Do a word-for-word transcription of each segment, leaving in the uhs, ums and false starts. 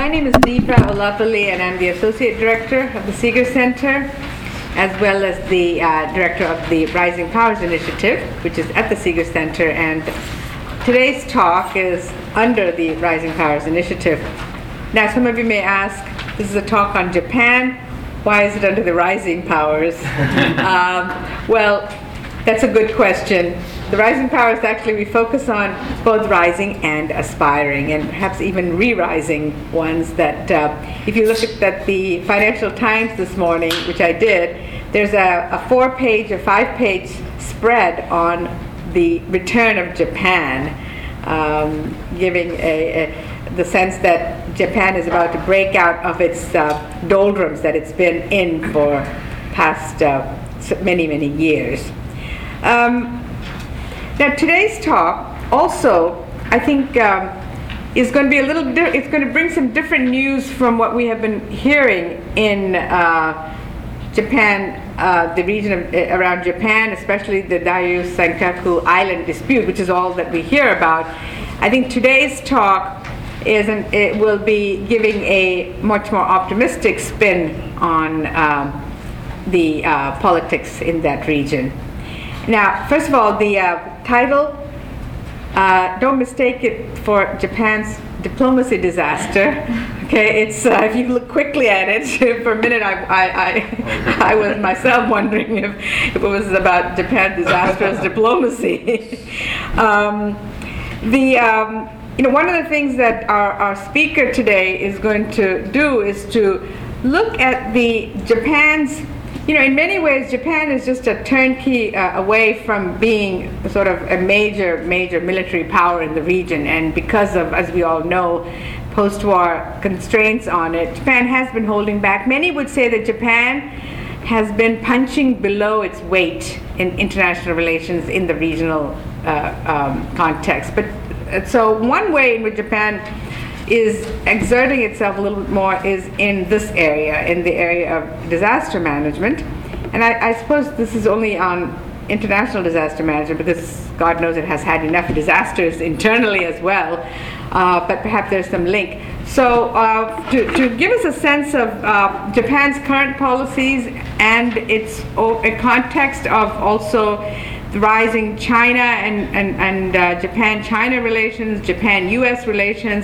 my name is Deepa Olapalli, and I'm the Associate Director of the Seeger Center, as well as the uh, Director of the Rising Powers Initiative, which is at the Seeger Center. And today's talk is under the Rising Powers Initiative. Now, some of you may ask, this is a talk on Japan. Why is it under the Rising Powers? um, well, that's a good question. The Rising Powers, actually, we focus on both rising and aspiring, and perhaps even re-rising ones that, uh, if you look at that, the Financial Times this morning, which I did, there's a, a four-page or five-page spread on the return of Japan, um, giving a, a, the sense that Japan is about to break out of its uh, doldrums that it's been in for past uh, many, many years. Um, Now, today's talk also, I think, um, is going to be a little, di- it's going to bring some different news from what we have been hearing in uh, Japan, uh, the region of, uh, around Japan, especially the Diaoyu Sankaku Island dispute, which is all that we hear about. I think today's talk is an, it will be giving a much more optimistic spin on um, the uh, politics in that region. Now, first of all, the uh, title, uh, don't mistake it for Japan's diplomacy disaster. Okay, it's uh, if you look quickly at it, for a minute I, I, I, I was myself wondering if, if it was about Japan's disastrous diplomacy. um, the um, you know, one of the things that our, our speaker today is going to do is to look at the Japan's. You know, in many ways, Japan is just a turnkey uh, away from being sort of a major, major military power in the region. And because of, as we all know, post-war constraints on it, Japan has been holding back. Many would say that Japan has been punching below its weight in international relations in the regional uh, um, context. But uh, so one way in which Japan is exerting itself a little bit more is in this area, in the area of disaster management. And I, I suppose this is only on international disaster management because God knows it has had enough disasters internally as well, uh, but perhaps there's some link. So uh, to, to give us a sense of uh, Japan's current policies and its o- a context of also the rising China and, and, and uh, Japan-China relations, Japan-U S relations,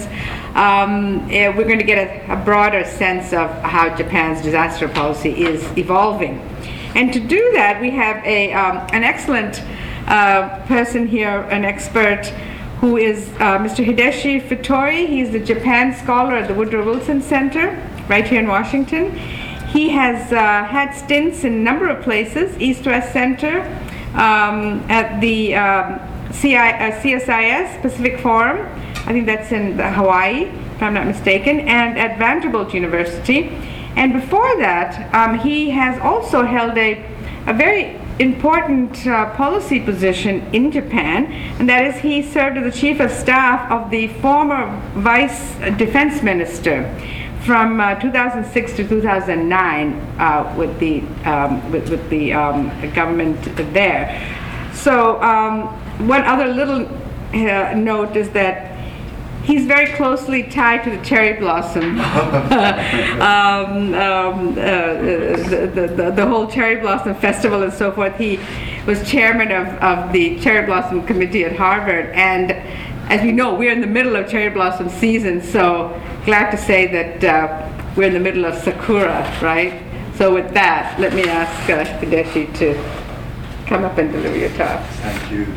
um, yeah, we're going to get a, a broader sense of how Japan's disaster policy is evolving. And to do that, we have a, um, an excellent uh, person here, an expert, who is uh, Mister Hideshi Futari. He's the Japan scholar at the Woodrow Wilson Center, right here in Washington. He has uh, had stints in a number of places, East-West Center, Um, at the um, C I, uh, C S I S, Pacific Forum, I think that's in Hawaii, if I'm not mistaken, and at Vanderbilt University. And before that, um, he has also held a, a very important uh, policy position in Japan, and that is he served as the chief of staff of the former vice defense minister from uh, two thousand six to two thousand nine uh, with the um, with, with the um, government there. So um, one other little uh, note is that he's very closely tied to the cherry blossom, um, um, uh, the, the, the whole cherry blossom festival and so forth. He was chairman of, of the cherry blossom committee at Harvard, and as you know, we're in the middle of cherry blossom season, so glad to say that uh, we're in the middle of Sakura, right? So with that, let me ask uh, Hideshi to come up and deliver your talk. Thank you.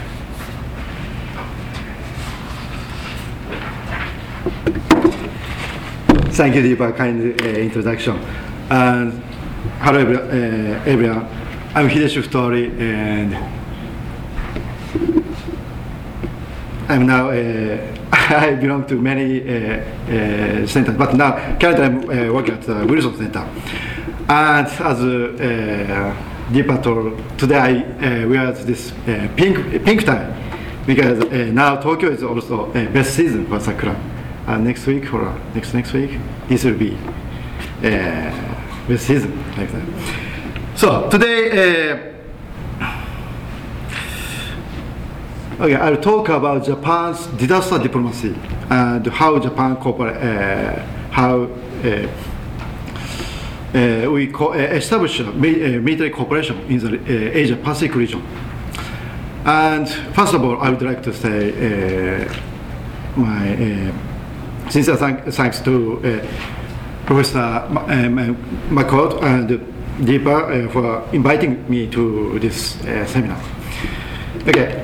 Thank you, Deepa, kind uh, introduction. And hello, uh, everyone. I'm Hideshi Futari, and I'm now, uh, I belong to many uh, uh, centers, but now currently I'm uh, working at the Wilson Center. And as uh, Deepa told, today I uh, wear this uh, pink pink tie because uh, now Tokyo is also uh, best season for sakura. Uh, next week or next next week, this will be uh, best season like that. So today. Uh, Okay, I'll talk about Japan's disaster diplomacy and how Japan cooperate, uh, how uh, uh, we co- uh, establish mi- uh, military cooperation in the uh, Asia Pacific region. And first of all, I would like to say uh, my uh, sincere thank- thanks to uh, Professor Ma- uh, McCord and Deepa uh, for inviting me to this uh, seminar. Okay.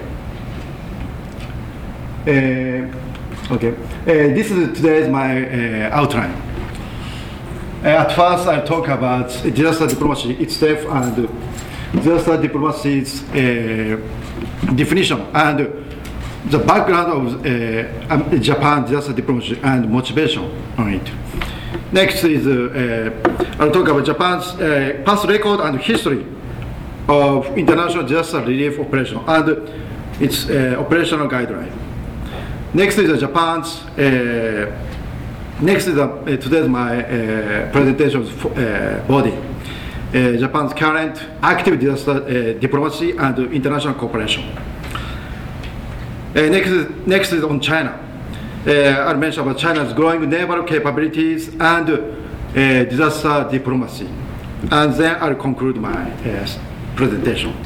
Uh, okay. Uh, this is today's my uh, outline. Uh, at first, I'll talk about disaster diplomacy itself and disaster diplomacy's uh, definition and the background of uh, um, Japan disaster diplomacy and motivation on it. Next is uh, uh, I'll talk about Japan's uh, past record and history of international disaster relief operation and its uh, operational guideline. Next is uh, Japan's. Uh, next is uh, today's my uh, presentation uh, body. Uh, Japan's current active disaster uh, diplomacy and international cooperation. Uh, next, is, next is on China. Uh, I'll mention about China's growing naval capabilities and uh, disaster diplomacy. And then I'll conclude my uh, presentation.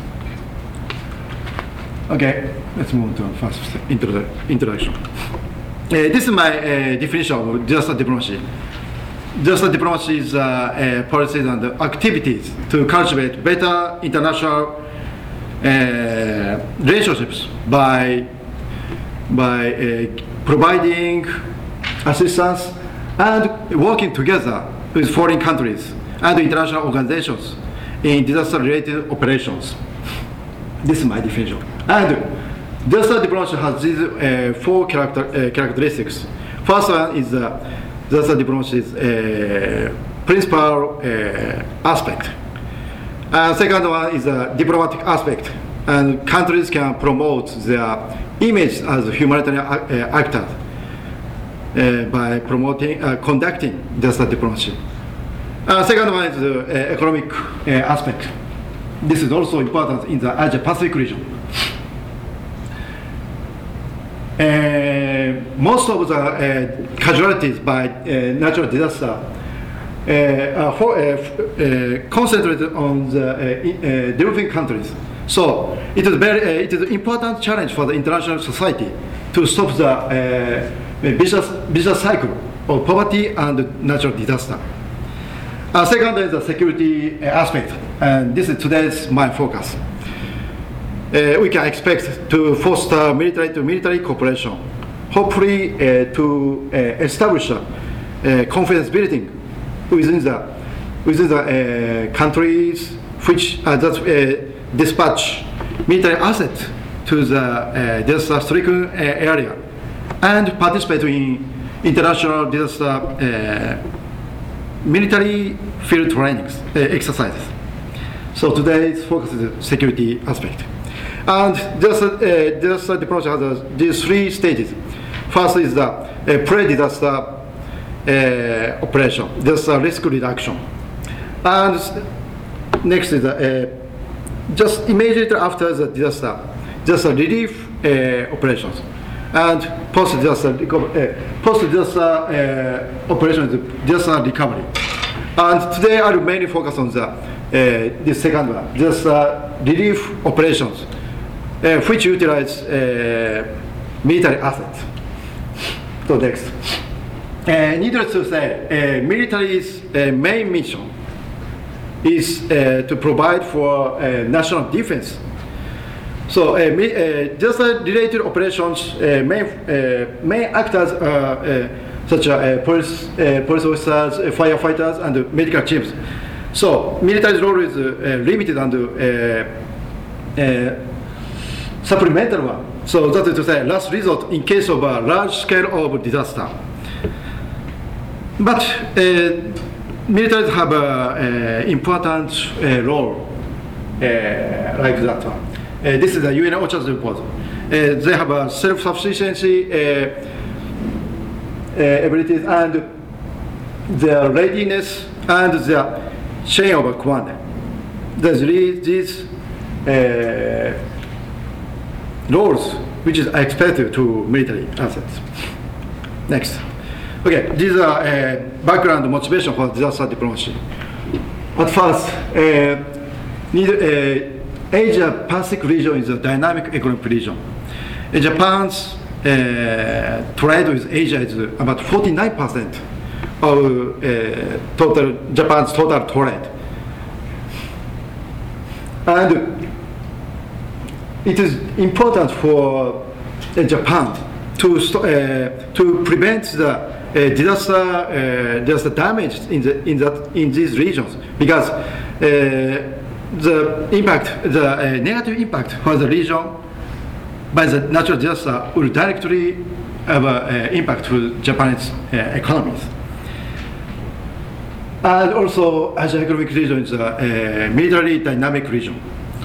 Okay, let's move to the first introdu- introduction. Uh, this is my uh, definition of disaster diplomacy. Disaster diplomacy is uh, uh, policies and activities to cultivate better international uh, relationships by by uh, providing assistance and working together with foreign countries and international organizations in disaster-related operations. This is my definition. And disaster diplomacy has these uh, four character, uh, characteristics. First one is uh, disaster diplomacy's uh, principal uh, aspect. And second one is a diplomatic aspect. And countries can promote their image as humanitarian uh, actors uh, by promoting, uh, conducting disaster diplomacy. Uh, second one is the uh, economic uh, aspect. This is also important in the Asia Pacific region. Uh, most of the uh, casualties by uh, natural disaster uh, are for, uh, f- uh, concentrated on the uh, in, uh, developing countries. So it is very, uh, it is an important challenge for the international society to stop the uh, vicious, vicious cycle of poverty and natural disaster. Uh, second is the security uh, aspect, and this is today's my focus. Uh, we can expect to foster military to military cooperation, hopefully uh, to uh, establish uh, confidence building within the within the uh, countries which uh, that, uh, dispatch military assets to the uh, disaster-stricken uh, area and participate in international disaster uh, military field trainings uh, exercises. So today's focus is the security aspect. And disaster, uh, disaster diplomacy has uh, these three stages. First is the uh, pre-disaster uh, operation, disaster risk reduction. And next is the, uh, just immediately after the disaster, disaster relief uh, operations. And post-disaster, uh, post-disaster uh, operations, disaster recovery. And today I will mainly focus on the uh, the second one, disaster relief operations, uh, which utilize uh, military assets. So next, uh, needless to say, uh, military's uh, main mission is uh, to provide for uh, national defense. So uh, mi- uh, disaster-related operations uh, may, uh, may act as uh, uh, such as uh, police, uh, police officers, uh, firefighters, and uh, medical teams. So military's role is uh, uh, limited and uh, uh, supplemental one. So that is to say, last resort in case of a large scale of disaster. But uh, militaries have an important uh, role uh, like that one. Uh, this is the U N OCHA's report. Uh, they have a self-sufficiency uh, uh, abilities and their readiness and their chain of command. There's really these uh, roles which is expected to military assets. Next. Okay, these are uh, background motivation for disaster diplomacy. At first, uh, need, uh, Asia-Pacific region is a dynamic economic region. Uh, Japan's uh, trade with Asia is about forty-nine percent of uh, total Japan's total trade, and it is important for uh, Japan to uh, to prevent the uh, disaster uh, disaster damage in the in that in these regions, because uh, the impact the uh, negative impact for the region by the natural disaster will directly have an uh, impact to Japanese uh, economies. And also, Asia Economic Region is a uh, military dynamic region.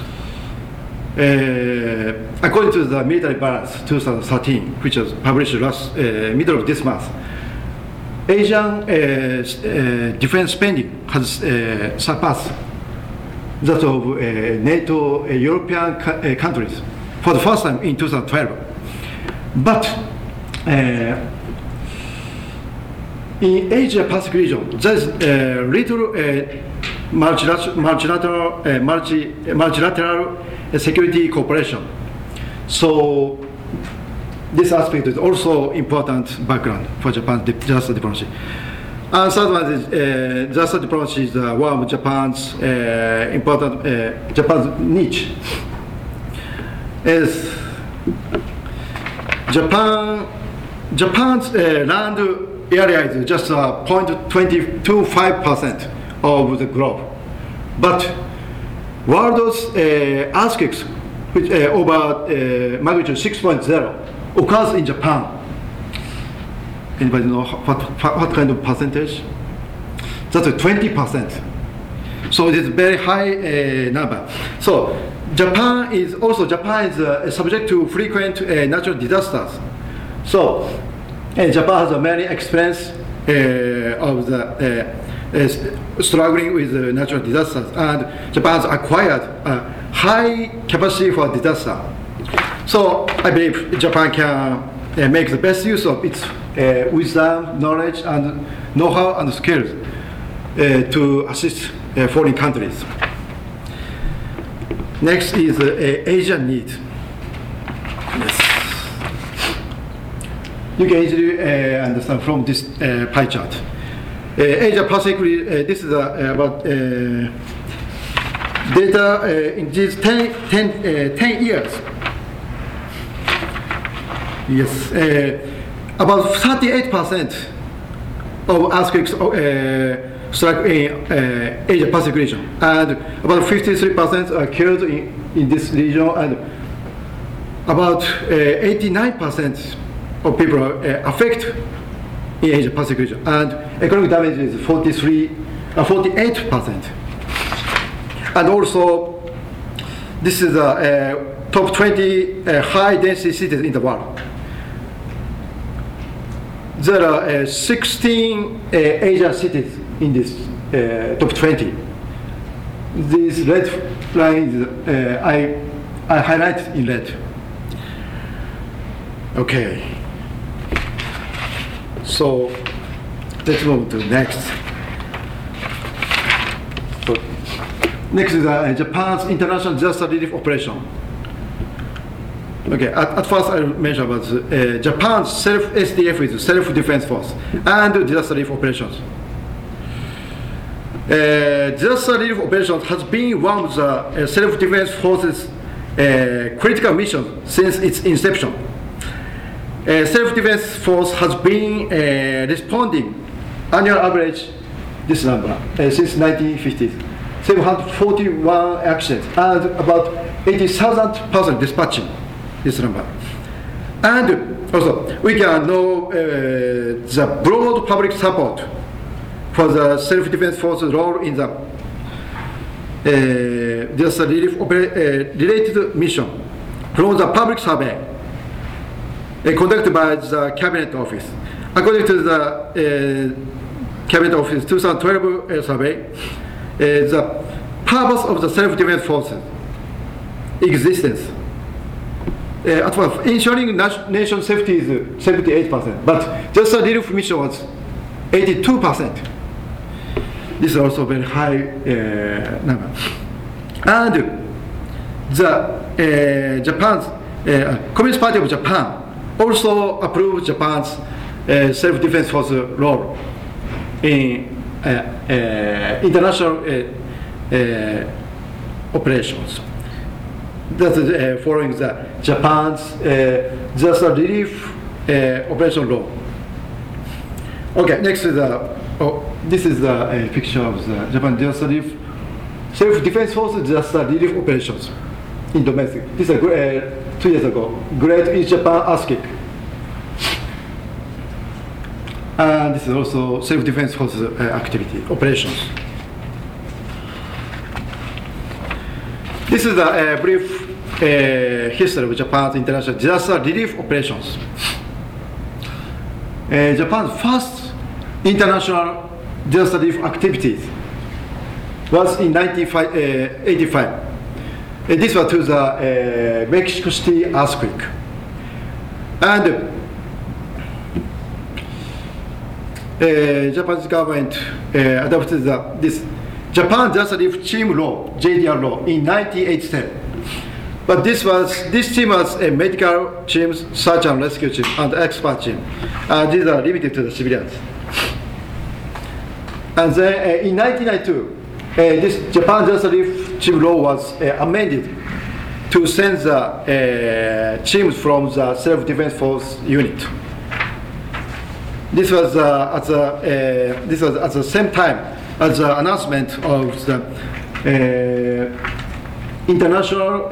Uh, according to the Military Balance twenty thirteen, which was published last uh, middle of this month, Asian uh, uh, defense spending has uh, surpassed that of uh, NATO uh, European ca- uh, countries for the first time in two thousand twelve. But uh, in Asia Pacific region, there's uh, little uh, multilateral, multilateral, uh, multi, multilateral uh, security cooperation. So this aspect is also important background for Japan's disaster diplomacy. And third one is uh, disaster diplomacy is uh, one of Japan's uh, important uh, Japan's niche. Is Japan Japan's uh, land area is just uh, zero point two five percent of the globe, but world's uh, earthquakes, which uh, over uh, magnitude six point zero, occurs in Japan. Anybody know what, what kind of percentage? That's a twenty percent. So it is a very high uh, number. So Japan is also Japan is uh, subject to frequent uh, natural disasters. So uh, Japan has a many experience uh, of the uh, uh, struggling with uh, natural disasters, and Japan has acquired a high capacity for disaster. So I believe Japan can uh, make the best use of its uh, wisdom, knowledge, and know-how and skills uh, to assist uh, foreign countries. Next is uh, Asian need. Yes. You can easily uh, understand from this uh, pie chart. Uh, Asia Pacific, uh, this is uh, about uh, data uh, in these ten, ten, uh, ten years. Yes, uh, about thirty-eight percent of earthquakes uh, struck in uh, Asia Pacific region, and about fifty-three percent are killed in, in this region, and about uh, eighty-nine percent of people are uh, affected in Asia Pacific region, and economic damage is forty-three, uh, forty-eight percent. And also, this is the uh, top twenty uh, high density cities in the world. There are uh, sixteen uh, Asian cities in this uh, top twenty. This red line uh, I I highlighted in red. Okay. So let's move to next. So, next is uh, Japan's international disaster relief operation. Okay, at, at first I mentioned about uh, Japan's self-S D F is self-defense force and disaster relief operations. Uh, disaster relief operations has been one of the uh, self-defense forces' uh, critical missions since its inception. Uh, self-defense force has been uh, responding annual average this number uh, since nineteen fifties, seven hundred forty-one actions and about eighty thousand persons dispatching this number. And also we can know uh, the broad public support for the self-defense force's role in the uh, disaster relief opera- uh, related mission from the public survey Uh, conducted by the Cabinet Office. According to the uh, Cabinet Office twenty twelve uh, survey, uh, the purpose of the self-defense forces existence uh, at first, ensuring nat- nation safety is seventy-eight percent, but just a relief mission was eighty-two percent. This is also very high uh, number. And the uh, Japan's uh, Communist Party of Japan also approved Japan's uh, self-defense force role in uh, uh, international uh, uh, operations. That's uh, following the Japan's uh, disaster relief uh, operation law. Okay, next is the oh, this is the uh, picture of the Japan disaster relief self-defense force disaster relief operations in domestic. This is a, uh, two years ago. Great East Japan earthquake. And this is also self-defense force uh, activity operations. This is a uh, brief uh, history of Japan's international disaster relief operations. Uh, Japan's first international disaster relief activities was in nineteen eighty-five. Uh, this was to the uh, Mexico City earthquake. And uh, Japanese government uh, adopted the, this Japan Disaster Relief Team Law, J D R law, in nineteen eighty-seven. But this was this team was a medical team, search and rescue team, and expert team. Uh, these are limited to the civilians. And then uh, in nineteen ninety-two, uh, this Japan Disaster Relief Team Law was uh, amended to send the uh, teams from the self-defense force unit. This was uh, at the uh, this was at the same time as the announcement of the uh, international uh,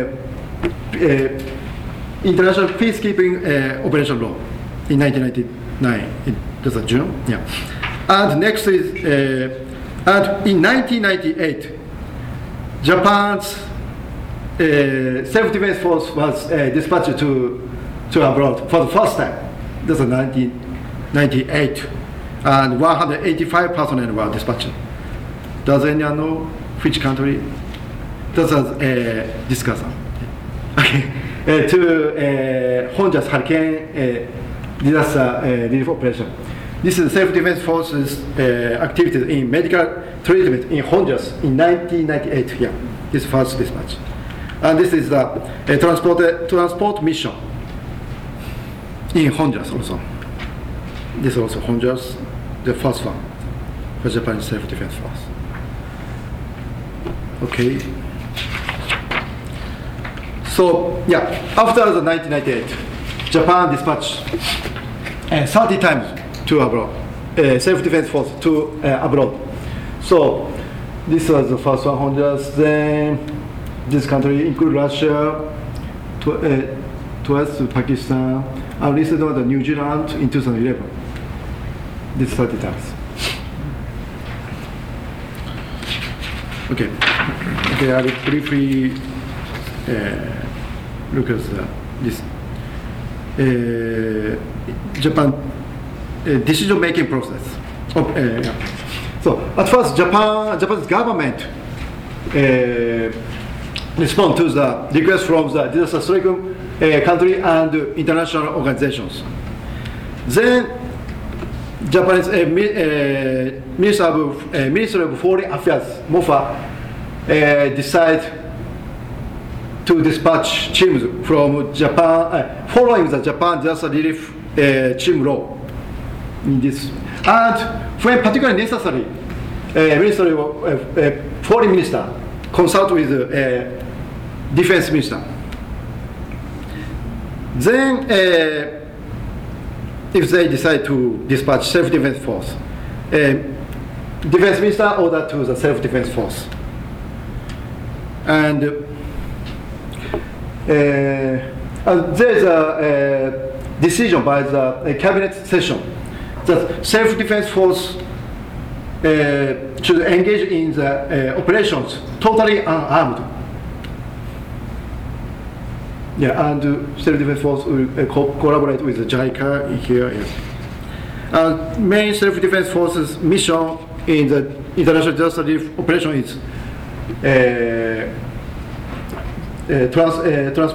uh, international peacekeeping uh, operation law in nineteen ninety-nine. It was in June. Yeah. And next is uh, and in nineteen ninety-eight, Japan's uh, self-defense force was uh, dispatched to to abroad for the first time. This was nineteen ninety-eight, and one hundred eighty-five personnel were dispatched. Does anyone know which country? This was uh, discussion. Okay, uh, to uh, Honduras hurricane uh, disaster uh, relief operation. This is self-defense forces uh, activities in medical treatment in Honduras in nineteen ninety-eight. Yeah, this first dispatch, and this is the uh, transport uh, transport mission in Honduras also. This is also Honduras, the first one for Japan's self-defense force. Okay. So yeah, after the nineteen ninety-eight, Japan dispatched uh, thirty times to abroad, uh, self-defense force to uh, abroad. So this was the first one, Honduras. Then this country include Russia, to, uh, twice to Pakistan, and recently the New Zealand in two thousand eleven. This thirty times. Okay. Okay, I will briefly uh, look at the, this uh, Japan uh, decision-making process. Oh, uh, yeah. So at first, Japan, Japan's government uh, respond to the request from the disaster-stricken uh, country and international organizations. Then Japanese uh, mi- uh, Minister of uh, Ministry of Foreign Affairs (MOFA) uh, decide to dispatch teams from Japan, uh, following the Japan disaster relief uh, team law. In this, and when particularly necessary, uh, Ministry of uh, uh, Foreign Minister consult with the uh, Defense Minister. Then. Uh, If they decide to dispatch self-defense force, uh, defense minister order to the self-defense force, and, uh, and there is a, a decision by the a cabinet session that self-defense force uh, should engage in the uh, operations totally unarmed. Yeah, and uh, self-defense force will uh, co- collaborate with the JICA here. Yes. Uh, main self-defense forces mission in the international disaster relief operation is uh, uh, trans, uh, transport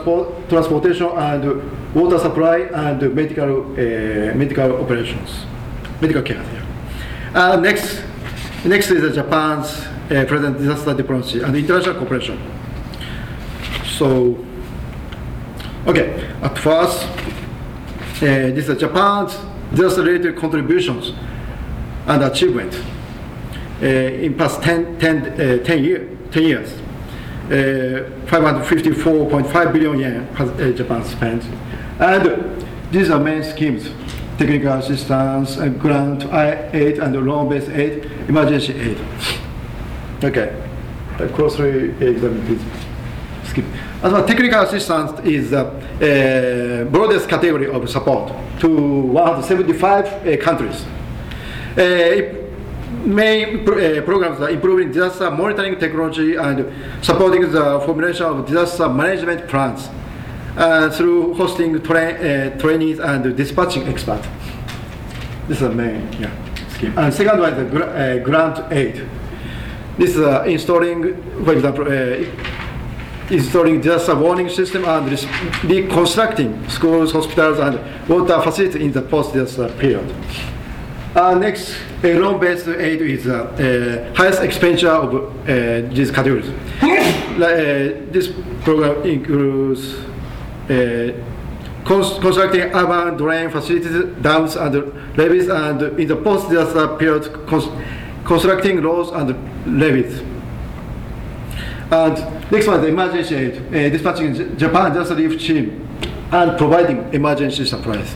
transportation and water supply and medical uh, medical operations, medical care. Yeah. Uh, next, next is Japan's uh, present disaster diplomacy and international cooperation. So, okay, at first, uh, this is Japan's disaster-related contributions and achievement uh, in past ten, ten, uh, ten, year, ten years. Uh, five hundred fifty-four point five billion yen has uh, Japan spent. And these are main schemes: technical assistance, and grant aid, and loan-based aid, emergency aid. Okay, uh, closely examine this scheme. As well, technical assistance is the uh, broadest category of support to one hundred seventy-five uh, countries. Uh, Main pro uh, programs are improving disaster monitoring technology and supporting the formulation of disaster management plans uh, through hosting tra uh, trainees and dispatching experts. This is the main yeah, scheme. And second one is the gra uh, grant aid. This is uh, installing, for example, uh, installing disaster warning system and reconstructing schools, hospitals, and water facilities in the post-disaster period. Uh, next, a loan-based aid is the uh, uh, highest expenditure of uh, these categories. uh, this program includes uh, cons constructing urban drain facilities, dams, and levees, and in the post-disaster period, cons constructing roads and levees. And next one is the emergency aid, uh, dispatching Japan disaster relief team and providing emergency supplies.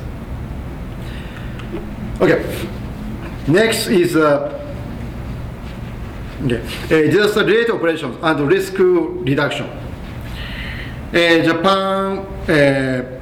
Okay. Next is uh, okay, uh, disaster-related operations and risk reduction. Uh, Japan, uh,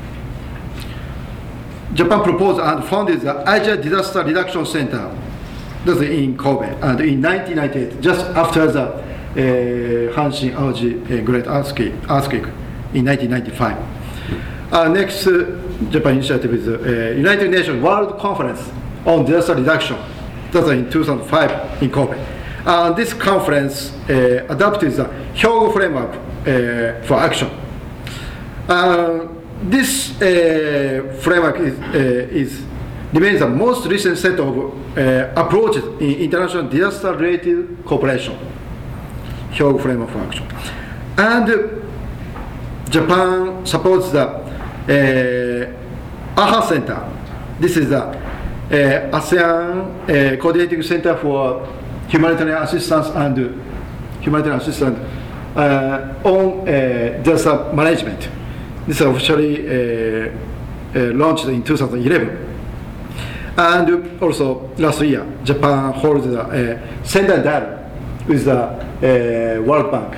Japan proposed and founded the Asia Disaster Reduction Center, that's in Kobe, and in nineteen ninety-eight, just after the uh, Hanshin Aoji uh, Great Earthquake, earthquake in nineteen ninety-five. Uh, next, uh, Japan initiative is the uh, United Nations World Conference on disaster reduction, that's in two thousand five in Kobe. Uh, this conference uh, adopted the Hyogo framework uh, for action. Uh, this uh, framework is, uh, is remains the most recent set of uh, approaches in international disaster-related cooperation. Hyogo framework for action. And uh, Japan supports the uh, AHA Center. This is the Uh, ASEAN uh, Coordinating Center for Humanitarian Assistance and uh, Humanitarian Assistance uh, on uh, disaster management. This is officially uh, uh, launched in two thousand eleven. And also last year, Japan holds a uh, center dialogue with the uh, World Bank.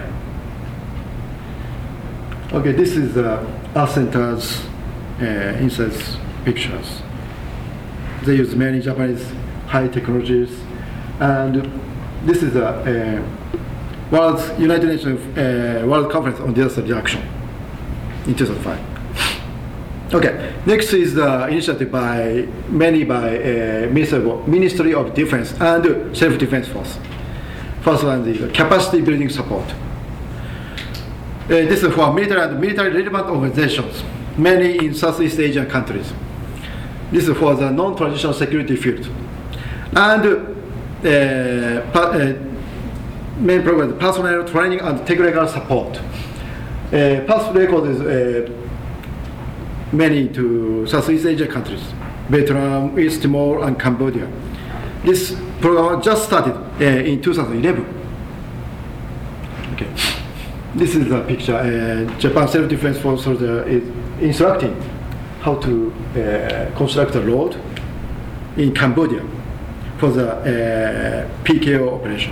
Okay, this is the uh, AHA Center's uh, inside pictures. They use many Japanese high technologies, and this is the uh, World United Nations uh, World Conference on Disaster Reduction in two thousand five. Okay, next is the initiative by many by uh, Ministry of Defense and Self-Defense Force. First one is the capacity building support. Uh, this is for military and military relevant organizations, many in Southeast Asian countries. This is for the non-traditional security field. And uh, pa uh, main program, personnel training and technical support. Uh, past record is uh, many to Southeast Asian countries, Vietnam, East Timor, and Cambodia. This program just started uh, in two thousand eleven. Okay. This is the picture. Uh, Japan Self-Defense Force soldier is instructing how to uh, construct a road in Cambodia for the uh, P K O operation.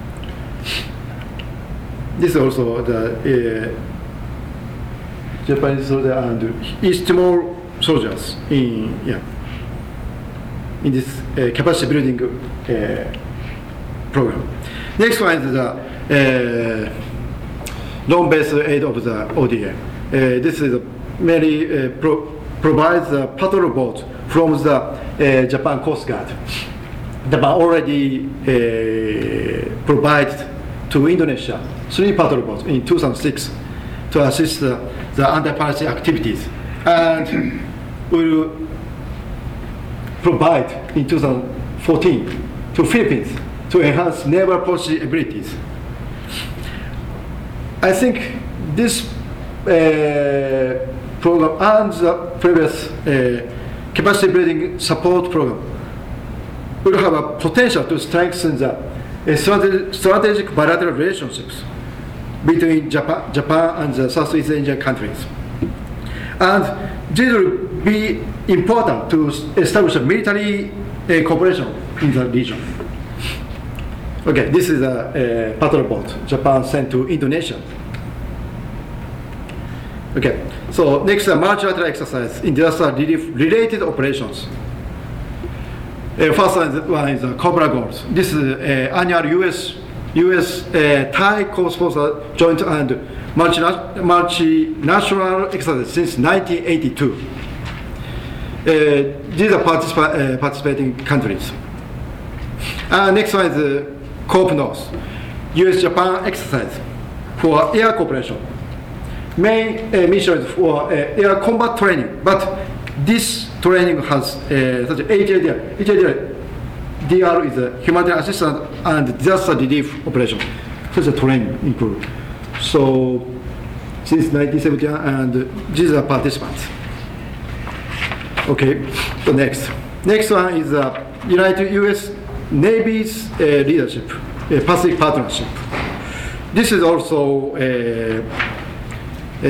This is also the uh, Japanese soldier and East Timor soldiers in yeah in this uh, capacity building uh, program. Next one is the uh, loan-based aid of the O D A. Uh, this is a mainly uh, pro provides a patrol boat from the uh, Japan Coast Guard. Japan already uh, provided to Indonesia three patrol boats in two thousand six to assist the the anti-piracy activities, and will provide in two thousand fourteen to Philippines to enhance naval policy abilities. I think this uh, program and the previous uh, capacity building support program will have a potential to strengthen the uh, strate strategic bilateral relationships between Japan, Japan and the Southeast Asian countries. And this will be important to establish a military uh, cooperation in the region. Okay, this is a, a patrol boat Japan sent to Indonesia. Okay, so next, a multilateral exercise in disaster relief related operations. Uh, first one is uh, Cobra Goals. This is uh, annual U S U S uh, Thai co-sponsored joint and multina multinational exercise since nineteen eighty-two. Uh, these are participa uh, participating countries. Uh, next one is uh, COPE North, U S Japan exercise for air cooperation. Main uh, mission is for uh, air combat training, but this training has uh, such H A D R. H A D R, D R is a humanitarian assistance and disaster relief operation. Such a training include. So since nineteen seventy, and these are participants. Okay, so next. Next one is uh, United U S Navy's uh, leadership, uh, Pacific Partnership. This is also uh, uh,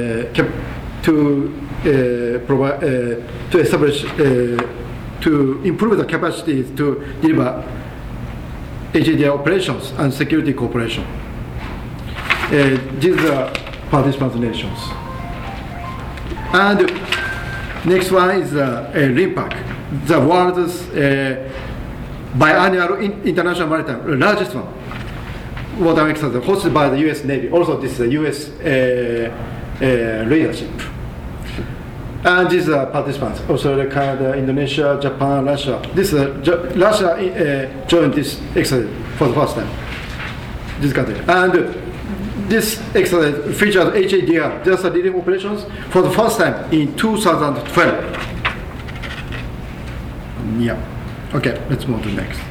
to uh, provide uh, to establish uh, to improve the capacity to deliver H A D R operations and security cooperation. Uh, these are participant nations. And next one is uh, uh, RIMPAC, the world's uh, biannual in international maritime, largest one. Water exercise hosted by the U S Navy. Also, this is a U S uh, uh, leadership. And these are participants: Australia, Canada, Indonesia, Japan, Russia. This uh, Russia uh, joined this exercise for the first time. This country. And this exercise featured H A D R, disaster relief operations, for the first time in two thousand twelve. Yeah. Okay, let's move to the next.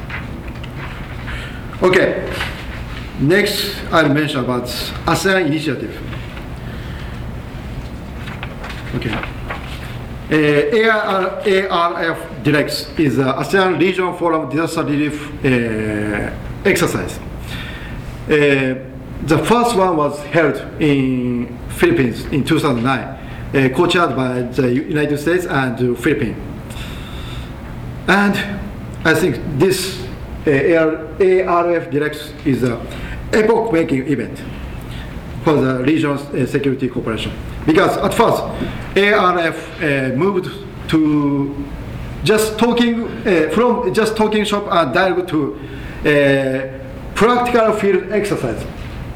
Okay. Next, I'll mention about ASEAN initiative. Okay. Uh, A R F Directs is the ASEAN Regional Forum Disaster Relief uh, exercise. Uh, the first one was held in Philippines in two thousand nine, uh, co-chaired by the United States and the Philippines. And I think this uh, A R F Directs is a epoch-making event for the region's uh, security cooperation. Because at first, A R F uh, moved to just talking, uh, from just talking shop and dive to uh, practical field exercise.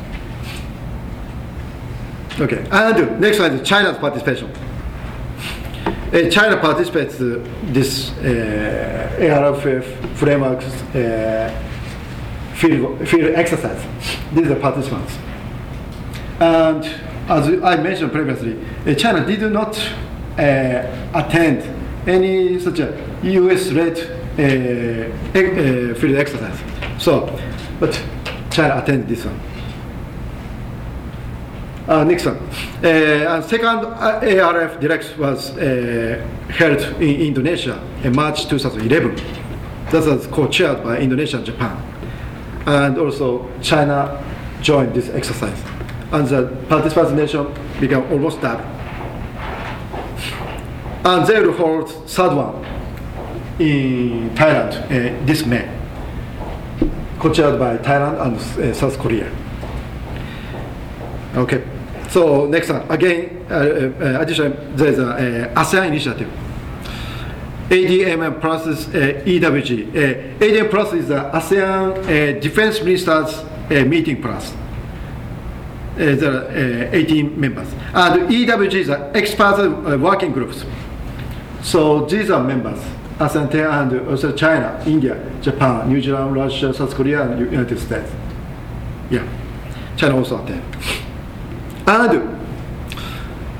Okay, and next one is China's participation. Uh, China participates in uh, this uh, A R F framework uh, field, field exercise. These are participants. And as I mentioned previously, uh, China did not uh, attend any such a U S-led uh, uh, field exercise. So, but China attended this one. Uh, next one. Uh, and second A R F Directs was uh, held in Indonesia in March two thousand eleven. That was co-chaired by Indonesia and Japan. And also China joined this exercise. And the participant nation became almost double. And they will hold third one in Thailand uh, this May, co-chaired by Thailand and uh, South Korea. Okay. So next one, again, uh, uh, additionally, there's an uh, ASEAN initiative. A D M plus uh, E W G. Uh, A D M plus is the ASEAN uh, Defense Ministers uh, Meeting Plus. Uh, there are uh, eighteen members. And E W G is an expert uh, working groups. So these are members. ASEAN ten and also China, India, Japan, New Zealand, Russia, South Korea, and United States. Yeah, China also attend. And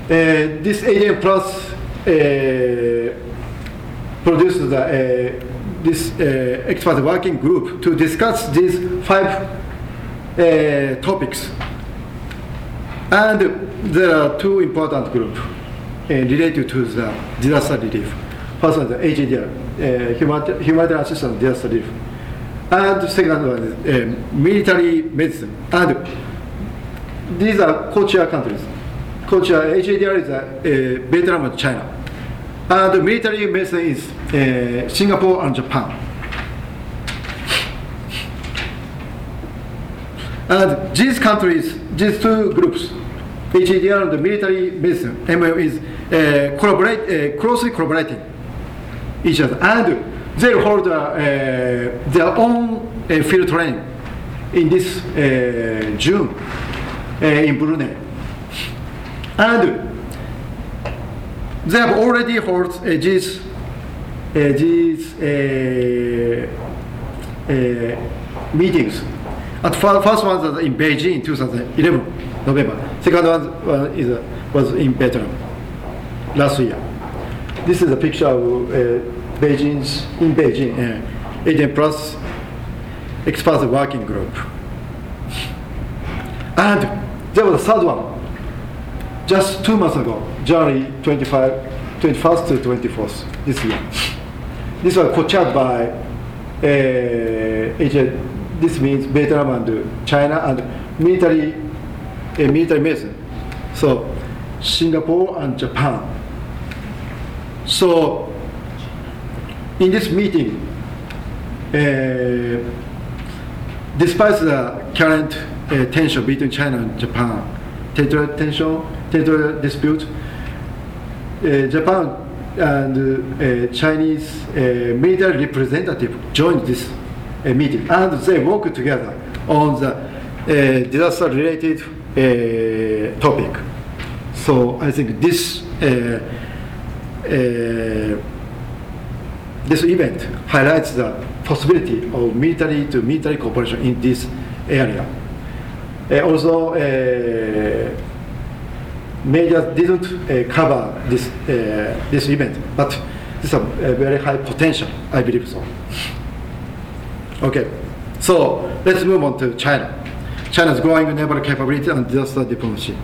this A D M Plus uh, produced the, uh, this uh, expert working group to discuss these five uh, topics. And there are two important groups uh, related to the disaster relief. First one is the H A D R, uh, humanitarian, humanitarian assistance disaster relief. And the second one is uh, military medicine. And these are co-chair countries. Co-chair H A D R is uh, uh, Vietnam and China. And the military medicine is uh, Singapore and Japan. And these countries, these two groups, H A D R and the military medicine, M O, is uh, collaborate, uh, closely collaborating each other. And they hold uh, uh, their own uh, field training in this uh, June uh, in Brunei. And they have already held uh, these, uh, these uh, uh, meetings. At first, first one was in Beijing in two thousand eleven, November. Second one uh, is, uh, was in Vietnam last year. This is a picture of uh, Beijing's, in Beijing, uh, A D M Plus expert working group. And there was a third one, just two months ago, January twenty-fifth, twenty-first to twenty-fourth this year. This was co-chaired by uh, H A D R. This means Vietnam and China and military, uh, military medicine. So Singapore and Japan. So in this meeting, uh, despite the current uh, tension between China and Japan, territorial tension, territorial dispute, uh, Japan and uh, Chinese uh, military representative joined this uh, meeting, and they work together on the uh, disaster-related uh, topic. So I think this uh, uh, this event highlights the possibility of military to military cooperation in this area. Uh, also, uh, media didn't uh, cover this uh, this event, but this is a, a very high potential, I believe so. Okay, so let's move on to China. China's growing naval capability and disaster diplomacy.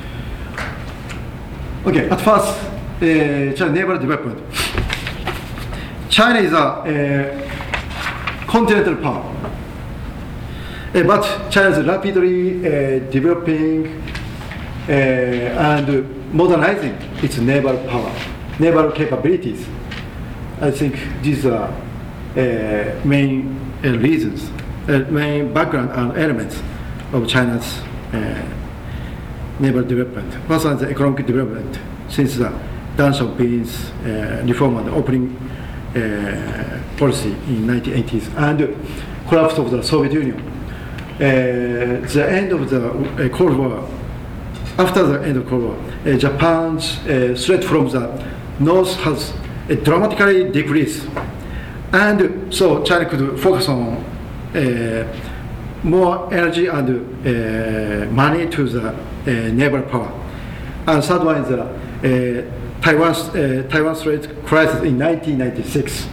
Okay, at first, uh, China naval development. China is a uh, continental power, uh, but China is rapidly uh, developing uh, and modernizing its naval power, naval capabilities. I think these are uh, main uh, reasons, uh, main background and elements of China's uh, naval development. First one is the economic development, since the Deng Xiaoping's uh, reform and opening uh, policy in nineteen eighties and collapse of the Soviet Union. Uh, the end of the uh, Cold War, after the end of Cold War, uh, Japan's uh, threat from the North has uh, dramatically decreased. And so China could focus on uh, more energy and uh, money to the uh, naval power. And third one is the uh, Taiwan's, uh, Taiwan Strait crisis in nineteen ninety-six.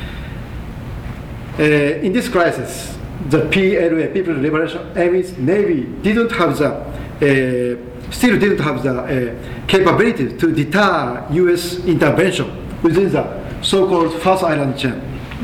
Uh, in this crisis, the P L A, People's Liberation Army's Navy, didn't have the, uh, still didn't have the uh, capability to deter U S intervention within the so-called First Island chain.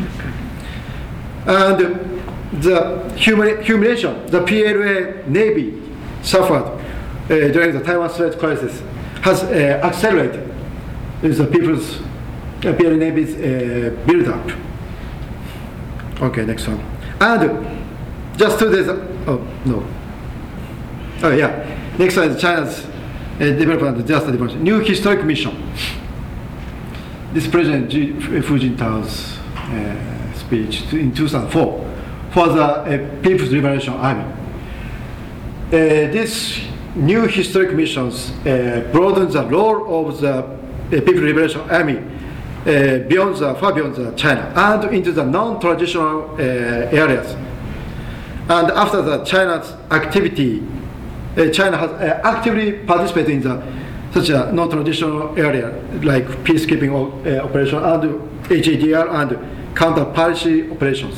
And the humili humiliation the P L A Navy suffered uh, during the Taiwan Strait crisis has uh, accelerated the people's uh, P L A Navy's uh, build-up. Okay, next one. And just two days, oh no, oh yeah, next one is China's uh, development, disaster development, new historic mission. This President Xi, Hu Jintao's uh, speech in two thousand four for the uh, People's Liberation Army. Uh, this new historic missions uh, broaden the role of the uh, People's Liberation Army uh, beyond the, far beyond the China and into the non-traditional uh, areas. And after the China's activity, uh, China has uh, actively participated in the such a non-traditional area like peacekeeping uh, operation and H A D R and counter-piracy operations.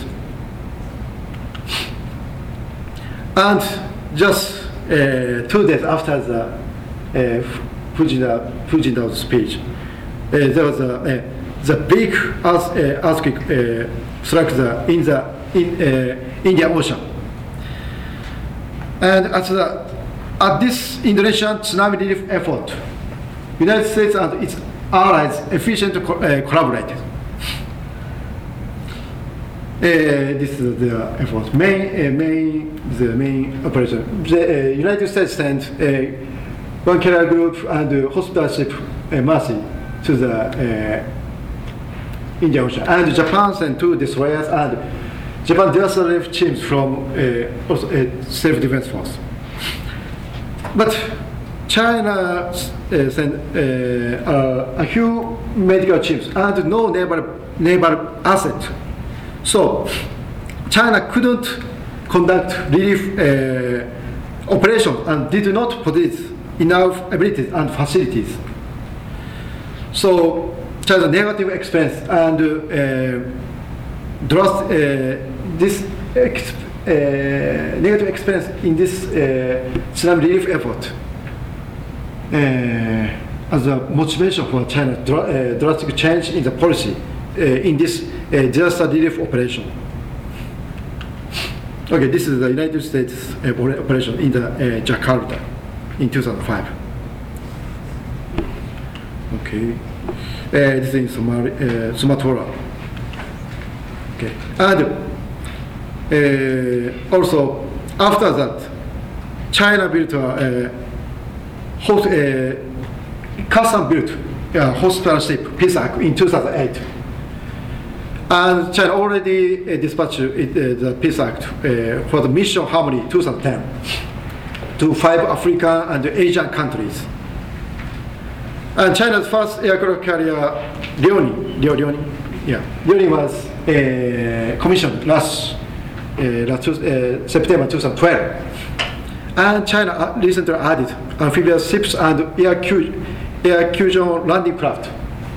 And just uh, two days after the uh, Fujita, Fujita's speech, uh, there was a, uh, the big earth, uh, earthquake uh, struck the, in the in, uh, Indian Ocean. And at, the, at this Indonesian tsunami relief effort, United States and its allies efficiently co uh, collaborated. Uh, this is the effort. Main, uh, main, the main operation. The uh, United States sent uh, one carrier group and uh, hospital ship uh, Mercy to the uh, Indian Ocean, and Japan sent two destroyers and Japan disaster relief teams from uh, also, uh, self-defense force. But China uh, sent uh, uh, a few medical teams and no naval naval asset. So China couldn't conduct relief uh, operations and did not possess enough abilities and facilities. So China's negative experience and uh, uh, this ex uh, negative experience in this uh, tsunami relief effort uh, as a motivation for China dr uh, drastic change in the policy uh, in this uh, disaster relief operation. Okay, this is the United States uh, operation in the uh, Jakarta in two thousand five. Okay, uh, this is in Somali, uh, Sumatra. Okay, and uh, also after that, China built a uh, host, uh, custom built uh, hospital ship Pisak in two thousand eight. And China already uh, dispatched it, uh, the Peace Act uh, for the Mission Harmony twenty ten to five African and Asian countries. And China's first aircraft carrier, Leonie, Leonie, yeah, Leonie was uh, commissioned last, uh, last uh, September twenty twelve. And China recently added amphibious ships and air, air fusion landing craft.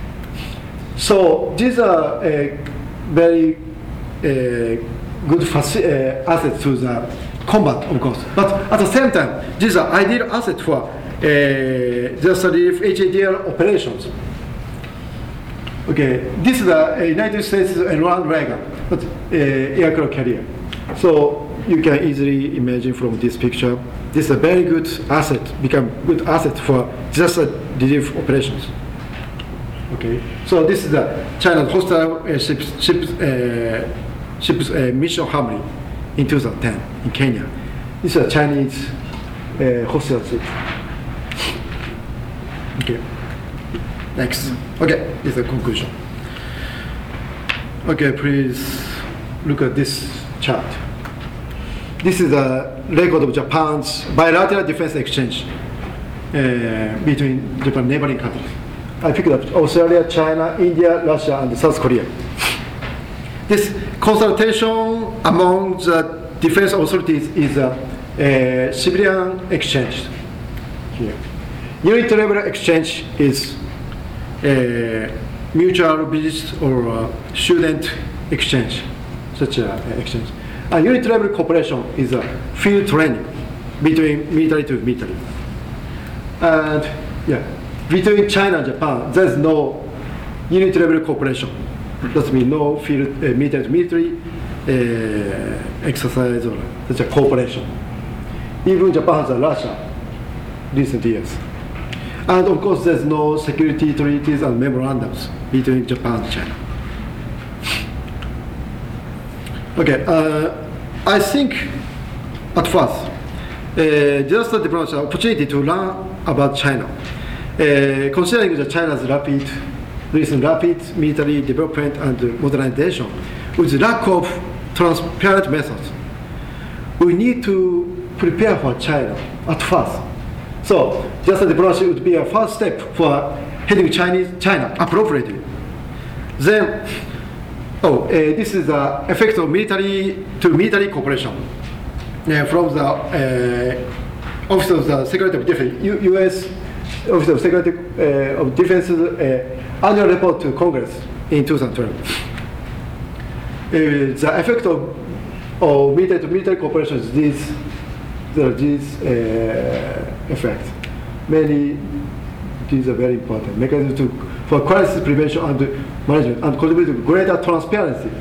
So these are uh, very uh, good uh, assets to the combat, of course. But at the same time, these are ideal assets for uh, disaster relief H A D R operations. Okay, this is the uh, United States and Ronald Reagan, but uh, aircraft carrier. So you can easily imagine from this picture, this is a very good asset, become good asset for disaster relief operations. Okay, so this is the China's hostile uh, ships, ships, uh, ships uh, Mission Harmony in two thousand ten in Kenya. This is a Chinese uh, hostile ship. Okay, next. Okay, this is the conclusion. Okay, please look at this chart. This is a record of Japan's bilateral defense exchange uh, between Japan neighboring countries. I picked up Australia, China, India, Russia, and South Korea. This consultation among the defense authorities is a, a civilian exchange here. Unit level exchange is a mutual visits or a student exchange, such a exchange. And unit level cooperation is a field training between military to military. And yeah. Between China and Japan, there's no unit level cooperation. That means no field uh, military to military uh, exercise or such a cooperation. Even Japan has a Russia recent years. And of course, there's no security treaties and memorandums between Japan and China. Okay, uh, I think at first, uh, just the diplomacy opportunity to learn about China. Uh, considering the China's rapid, recent rapid military development and modernization, with lack of transparent methods, we need to prepare for China at first. So, just diplomacy would be a first step for heading Chinese China appropriately. Then, oh, uh, this is the effect of military to military cooperation uh, from the uh, Office of the Secretary of Defense, U S Office of Secretary uh, of Defense's uh, annual report to Congress in two thousand twelve. Uh, the effect of, of military to military cooperation is this, there are these uh, effects. Many, these are very important. Mechanisms to, for crisis prevention and management and contribute to greater transparency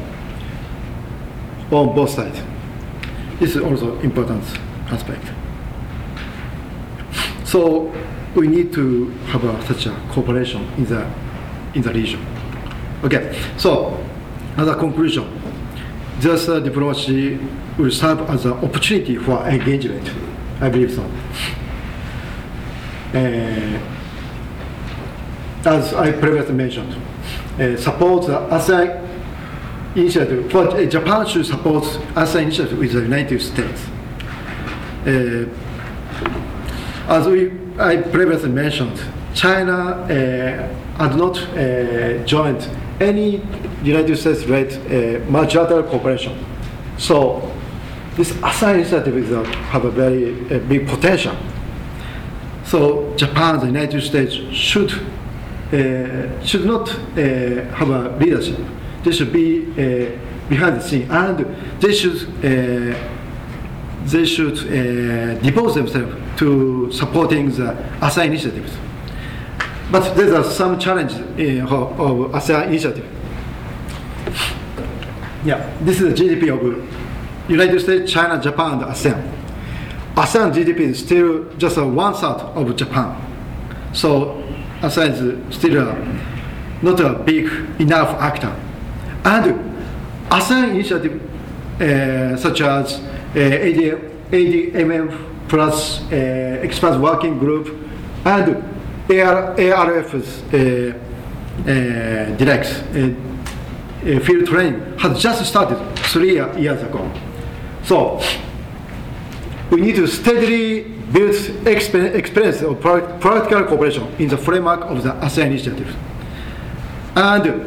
on both sides. This is also important aspect. So we need to have a, such a cooperation in the in the region. Okay. So as a conclusion, just uh, diplomacy will serve as an opportunity for engagement. I believe so. Uh, as I previously mentioned, uh, support the ASEAN initiative. For uh, Japan should support ASEAN initiative with the United States. Uh, as we I previously mentioned, China uh, had not uh, joined any United States-led uh, multilateral cooperation. So this ASEAN initiative is, uh, have a very uh, big potential. So Japan and the United States should uh, should not uh, have a leadership. They should be uh, behind the scene, and they should uh, they should uh, devote themselves to supporting the ASEAN initiatives. But there are some challenges uh, of, of ASEAN initiative. Yeah, this is the G D P of United States, China, Japan, and ASEAN. ASEAN G D P is still just uh, one third of Japan. So ASEAN is still uh, not a big enough actor. And ASEAN initiative uh, such as uh, A D M M plus uh, expert working group and A R F's uh, uh, direct uh, uh, field training has just started three years ago. So we need to steadily build exp experience of practical cooperation in the framework of the ASEAN initiative. And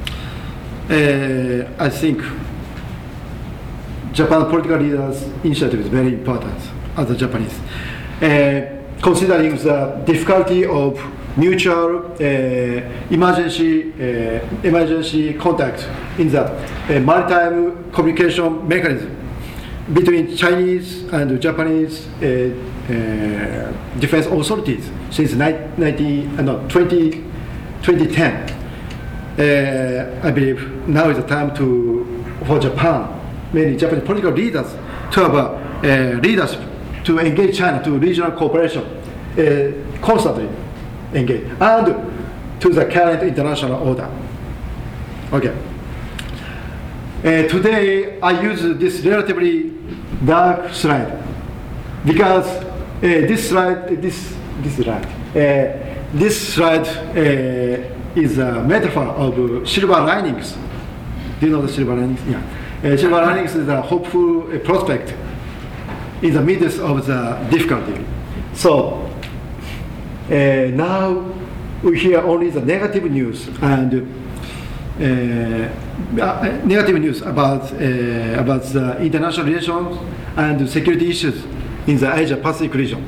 uh, I think Japan political leaders' initiative is very important as a Japanese. Uh, considering the difficulty of mutual uh, emergency uh, emergency contact in the uh, maritime communication mechanism between Chinese and Japanese uh, uh, defense authorities since nineteen, uh, no, twenty, twenty ten. Uh, I believe now is the time to for Japan, many Japanese political leaders, to have a uh, leadership to engage China to regional cooperation, uh, constantly engage, and to the current international order. Okay. Uh, today I use this relatively dark slide because uh, this slide, this this slide, uh, this slide uh, is a metaphor of silver linings. Do you know the silver linings? Yeah. Uh, silver linings is a hopeful uh, prospect in the midst of the difficulty. So uh, now we hear only the negative news and uh, uh, negative news about uh, about the international relations and security issues in the Asia Pacific region.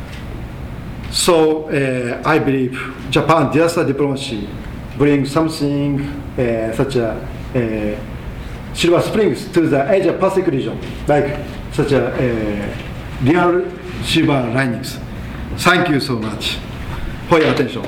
So uh, I believe Japan disaster diplomacy brings something uh, such a uh, silver springs to the Asia Pacific region, like such a uh, real silver linings. Thank you so much for your attention.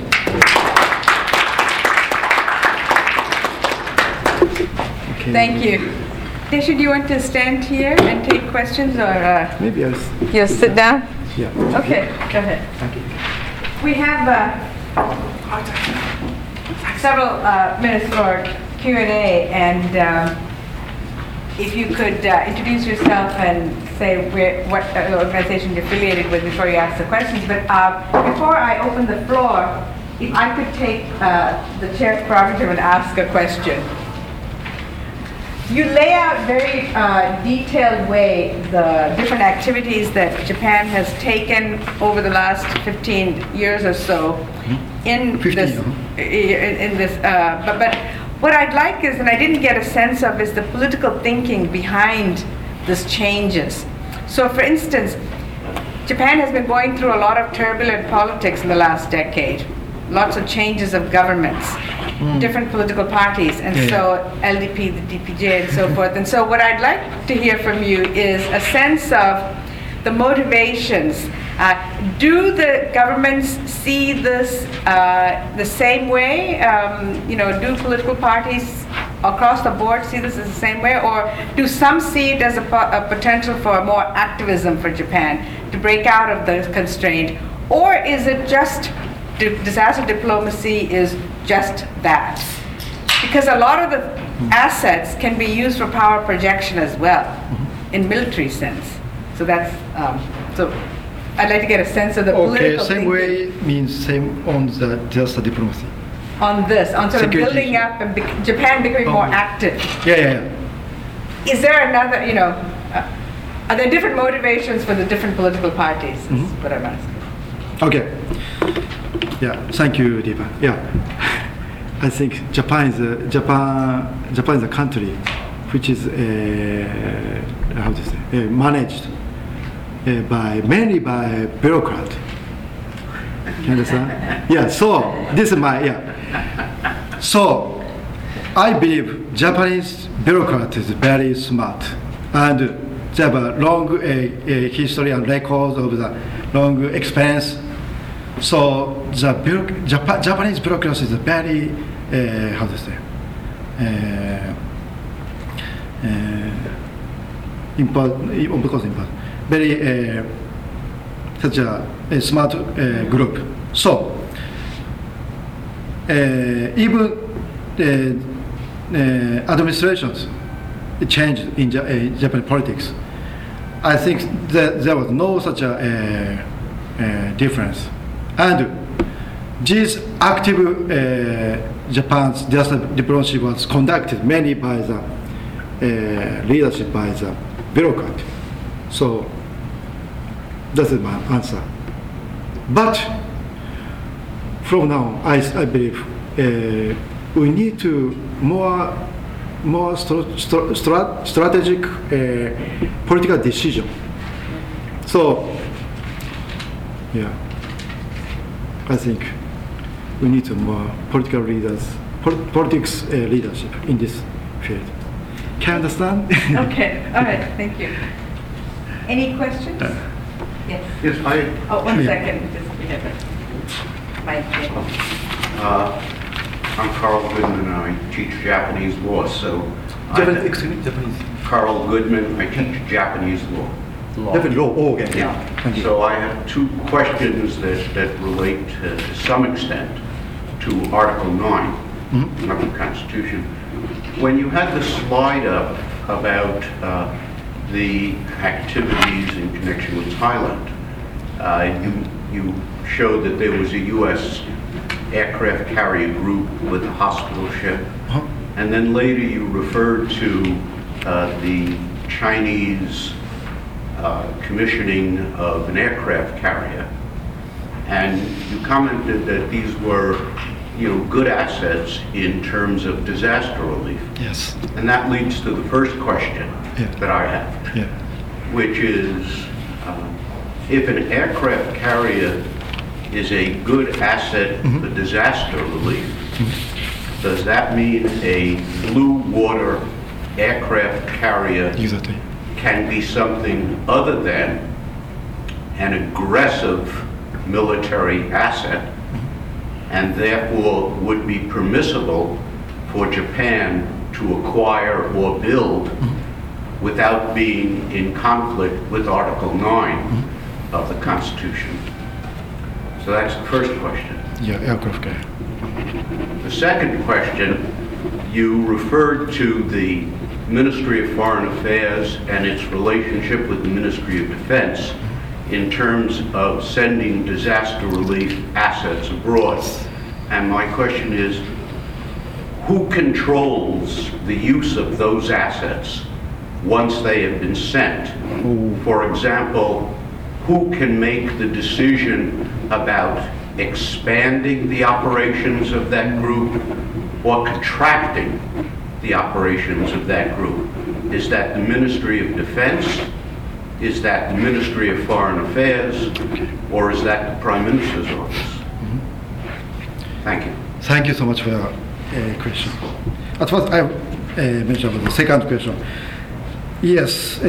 Okay. Thank you. Desha, do you want to stand here and take questions, or uh, maybe I'll you'll sit down? Yeah. Okay, go ahead. Thank you. We have uh, several uh, minutes for Q and A, and um, if you could uh, introduce yourself and say where, what uh, organization you're affiliated with before you ask the questions. But uh, before I open the floor, if I could take uh, the chair's prerogative and ask a question. You lay out very uh, detailed way the different activities that Japan has taken over the last fifteen years or so in this. In, in this, uh, but, but what I'd like is, and I didn't get a sense of, is the political thinking behind these changes. So, for instance, Japan has been going through a lot of turbulent politics in the last decade. Lots of changes of governments, mm. different political parties, and yeah. so L D P, the D P J, and so forth. And so what I'd like to hear from you is a sense of the motivations. Uh, do the governments see this uh, the same way? Um, you know, do political parties across the board see this as the same way? Or do some see it as a, po a potential for more activism for Japan to break out of the constraint? Or is it just disaster diplomacy is just that? Because a lot of the assets can be used for power projection as well, in military sense. So that's, um, so I'd like to get a sense of the okay, political same thinking. way means same on the disaster diplomacy. On this, on sort Security of building issue. up and be Japan becoming Oh. more active. Yeah, yeah, yeah. Is there another, you know, uh, are there different motivations for the different political parties? Is Mm-hmm. what I'm asking. Okay. Yeah, thank you, Deepa. Yeah, I think Japan is a, Japan Japan is a country which is uh, how to say uh, managed uh, by mainly by bureaucrat. You understand? Yeah. So this is my yeah. So I believe Japanese bureaucrat is very smart, and they have a long uh, uh, history and records of the long experience. So the Jap Japanese bureaucracy is very, uh, how to say, uh, uh, important, of course important, very uh, such a, a smart uh, group. So uh, even the uh, administrations changed in ja uh, Japanese politics. I think that there was no such a uh, uh, difference. And this active uh, Japan's disaster diplomacy was conducted mainly by the uh, leadership by the bureaucrat. So that is my answer. But from now, I, I believe uh, we need to more more stro stro strat strategic uh, political decision. So yeah. I think we need some more political leaders, pol politics uh, leadership in this field. Can you understand? Okay, all right, thank you. Any questions? Uh, Yes. Yes, I, Oh, one Yeah. second, just we have a mic here. uh, I'm Carl Goodman, and I teach Japanese law, so. I- Japanese, excuse me, Japanese. Carl Goodman, I teach Japanese law. Japanese law. Oh, okay. Yeah. Thank you. So I have two questions that, that relate to, to some extent to Article nine Mm-hmm. of the Constitution. When you had the slide up about uh, the activities in connection with Thailand, uh, you, you showed that there was a U S aircraft carrier group with a hospital ship, Uh-huh. and then later you referred to uh, the Chinese uh, commissioning of an aircraft carrier, and you commented that these were, you know, good assets in terms of disaster relief. Yes. And that leads to the first question Yeah. that I have, Yeah. which is, uh, if an aircraft carrier is a good asset Mm-hmm. for disaster relief, does that mean a blue water aircraft carrier Exactly. can be something other than an aggressive military asset, and therefore would be permissible for Japan to acquire or build without being in conflict with Article nine of the Constitution? So that's the first question. Yeah, aircraft carrier. The second question, you referred to the Ministry of Foreign Affairs and its relationship with the Ministry of Defense in terms of sending disaster relief assets abroad. And my question is, who controls the use of those assets once they have been sent? For example, who can make the decision about expanding the operations of that group or contracting the operations of that group? Is that the Ministry of Defense, is that the Ministry of Foreign Affairs, or is that the Prime Minister's office? Thank you. Thank you so much for your uh, question. At first, I uh, mentioned about the second question. Yes, uh,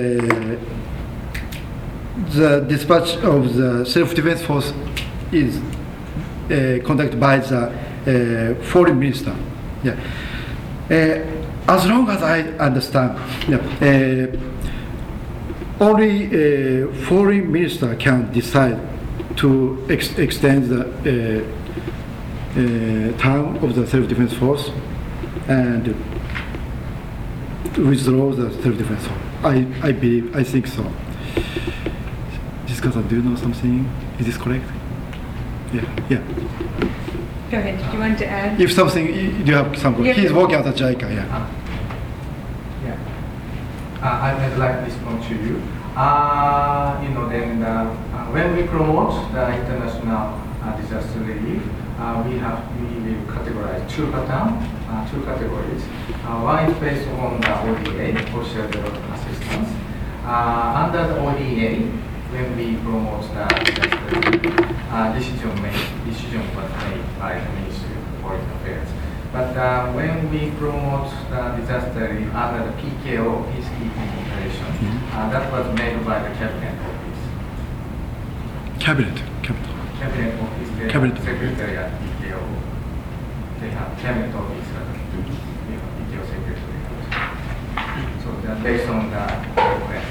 the dispatch of the self-defense force is uh, conducted by the uh, foreign minister. Yeah. Uh, as long as I understand, yeah, uh, only a foreign minister can decide to ex extend the uh, uh, term of the self-defense force and withdraw the self-defense force. I, I believe, I think so. Jessica, do you know something? Is this correct? Yeah, yeah. Go ahead, do you want to add? If something, do you have some, Yeah. he's working at the JICA, yeah. Yeah. Uh, I'd like to respond to you. Uh, you know, then uh, uh, when we promote the international uh, disaster relief, uh, we have we will categorize two patterns, uh, two categories. Uh, one is based on the O D A, Official Development Assistance. Uh, under the O D A, when we promote the disaster relief, uh, decision made, decision was made by the Ministry of Foreign Affairs. But uh, when we promote the disaster relief under the P K O, peacekeeping operation, uh, that was made by the Cabinet Office. Cabinet, cabinet. Cabinet Office, they Cabinet. have Secretariat, P K O. They have Cabinet Office, uh, you know, P K O Secretariat. So they're based on the request.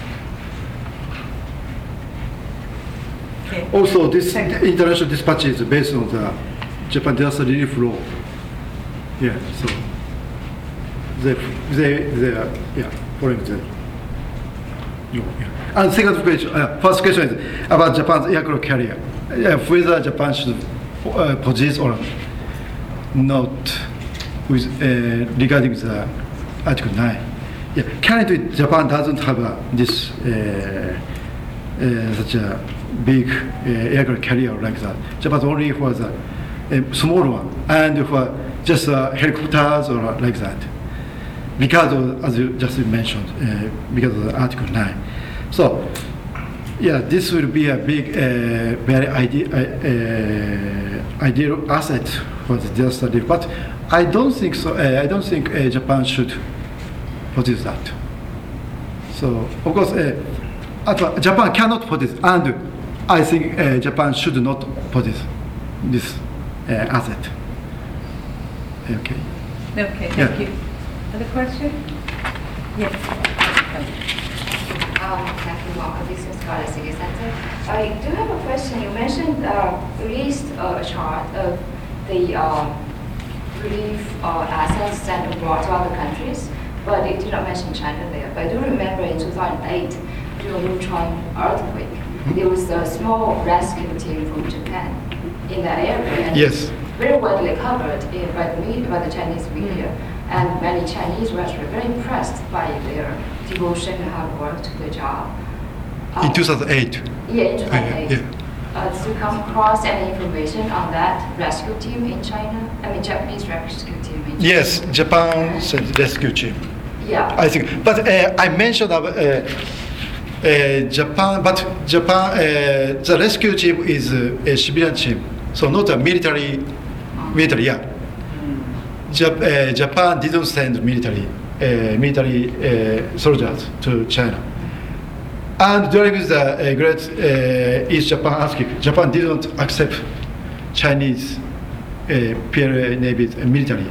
Okay. Also, this Thank the international dispatch is based on the Japan disaster relief law. Yeah, so they, they, they are, yeah, following the law. Yeah. And second question, uh, first question is about Japan's aircraft carrier. Uh, whether Japan should uh, possess or not with uh, regarding the Article nine. Yeah, currently Japan doesn't have uh, this uh, uh, such a big uh, aircraft carrier like that. Japan only for the uh, small one and for just uh, helicopters or like that. Because of, as you just mentioned, uh, because of the Article nine. So, yeah, this will be a big, uh, very ide uh, uh, ideal asset for the disaster relief. But I don't think so. Uh, I don't think uh, Japan should produce that. So, of course, uh, at- Japan cannot produce, and I think uh, Japan should not produce this uh, asset. Okay. Okay, Yeah. thank you. Other question? Yes. Um, Kathy Walker, Business Scholar City Center. I do have a question. You mentioned, uh, released uh, a chart of the uh, relief uh, assets sent abroad to other countries, but it did not mention China there. But I do remember in two thousand eight, during the Wuhan earthquake, there was a small rescue team from Japan in that area. And Yes. very widely covered in, by, the media, by the Chinese media. And many Chinese were actually very impressed by their devotion and hard work to the job. In Uh, two thousand eight. Yeah, in two thousand eight. Yeah. Uh, to come across any information on that rescue team in China? I mean, Japanese rescue team in China? Yes, Japan sent rescue team. Yeah. I think, but uh, I mentioned about uh, uh, Japan, but Japan, uh, the rescue team is uh, a civilian team, so not a military, military, yeah. Jap- uh, Japan didn't send military, uh, military uh, soldiers to China. And during the uh, Great uh, East Japan earthquake, Japan didn't accept Chinese uh, P L A Navy uh, military.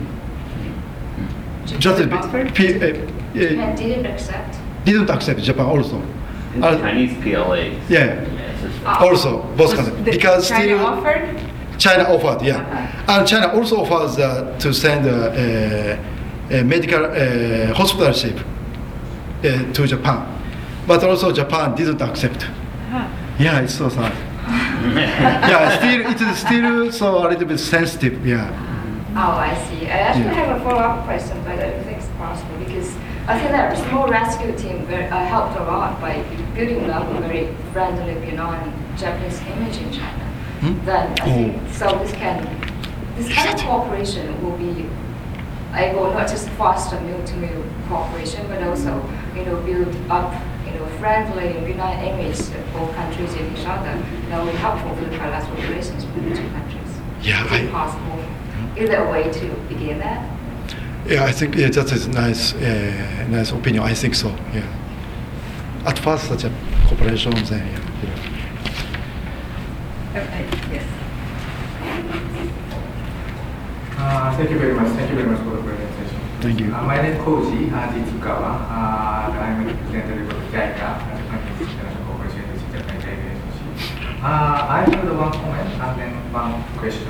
Just a Offered? bit, P, uh, Japan uh, didn't accept. didn't accept Japan also. And Uh, the Chinese P L As. Yeah, Yes, it's- Oh. also both Was countries the- because China still offered? China offered, yeah, Uh-huh. and China also offers uh, to send uh, uh, a medical uh, hospital ship uh, to Japan, but also Japan didn't accept. Huh. Yeah, it's so sad. Yeah, still it is still so a little bit sensitive. Yeah. Oh, I see. I actually Yeah. have a follow-up question, but I don't think it's possible because I think that a small rescue team very, uh, helped a lot by building up a very friendly, benign Japanese image in China. Hmm? Then I think Oh. so. This can, this kind of cooperation will be able not just foster mil-to-mil cooperation, but also you know build up you know you know, friendly, united image of both countries in each other, that will be helpful for the bilateral relations between the two countries. Yeah, Is it I- possible? Is there a way to begin that? Yeah, I think yeah, that is nice, uh, nice opinion. I think so. Yeah. At first, such a cooperation, then yeah. yeah. Uh, uh, Yes. Uh, Thank you very much. Thank you very much for the presentation. Thank you. Uh, My name is Koji uh, Jitsukawa. Uh, I'm a representative of JICA, Japanese International Corporation, which is Japanese agency. Uh, I have one comment and then one question.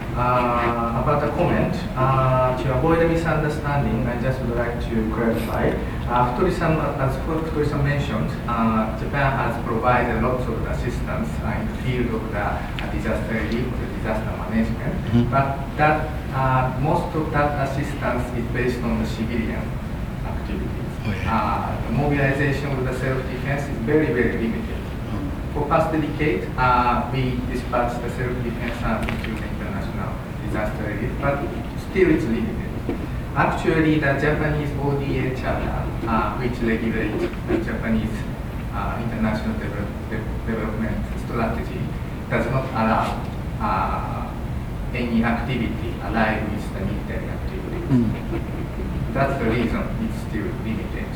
Uh, about the comment, uh, to avoid a misunderstanding, I just would like to clarify. Uh, Futori-san, as Futori-san mentioned, uh, Japan has provided lots of assistance uh, in the field of the uh, disaster relief, or the disaster management, Mhm. but that uh, most of that assistance is based on the civilian activities. Oh, yeah. uh, the mobilization with the self-defense is very, very limited. For past decade, uh, we dispatched the self-defense army to the international disaster relief, but still it's limited. Actually, the Japanese O D A charter, uh, which regulates the Japanese uh, international develop, de- development strategy, does not allow uh, any activity allied with the military activity. Mm. That's the reason it's still limited.